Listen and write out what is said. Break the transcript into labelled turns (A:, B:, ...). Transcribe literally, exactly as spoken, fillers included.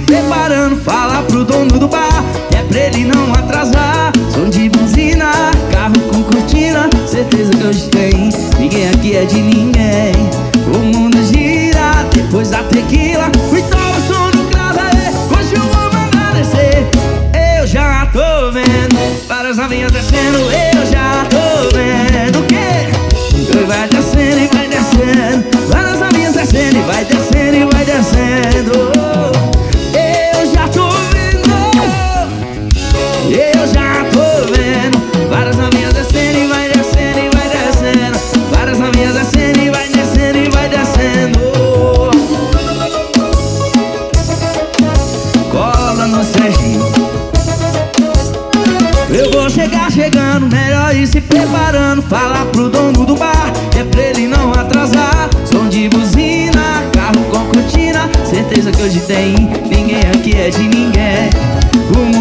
A: preparando, fala pro dono do bar que é pra ele não atrasar. Som de buzina, carro com cortina, certeza que hoje tem. Ninguém aqui é de ninguém. O mundo gira depois da tequila. Então o som no grave, hoje eu vou mandar descer. Eu já tô vendo várias novinhas descendo. Eu já tô vendo o quê? Vai descendo e vai descendo, várias novinhas descendo e vai descendo e vai descendo. Eu já tô vendo, eu já tô vendo, várias novinhas descendo e vai descendo e vai descendo, várias novinhas descendo e vai descendo e vai descendo. Cola no Serginho. Eu vou chegar chegando, melhor ir se preparando. Fala pro dono do bar que é pra ele não atrasar. Som de buzina, carro com cortina, certeza que hoje tem. Ninguém aqui é de ninguém. O